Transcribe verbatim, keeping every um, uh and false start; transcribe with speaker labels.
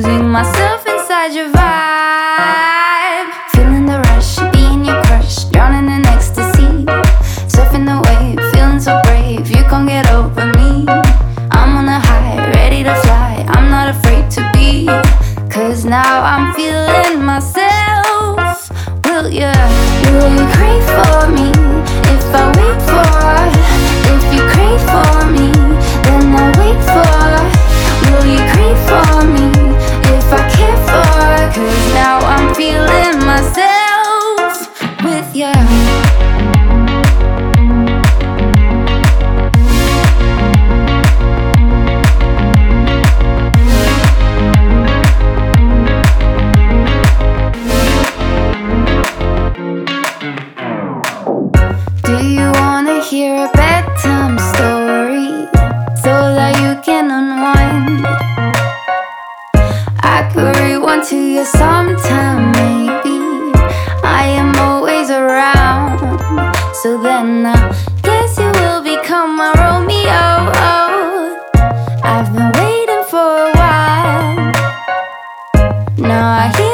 Speaker 1: losing myself inside your vibe. Feeling the rush, being your crush, drowning in ecstasy, surfing the wave, feeling so brave, you can't get over me. I'm on a high, ready to fly, I'm not afraid to be, cause now I'm feeling myself. Will you, will you crave for me if I wait for? If you crave for me, then I'll wait for. Will you crave for me if I care for? Cause now I'm feeling myself with you. Do you wanna hear a bedtime story so that you can unwind? I could rewind to you sometime, maybe. I am always around, so then I guess you will become my Romeo. I've been waiting for a while. Now I hear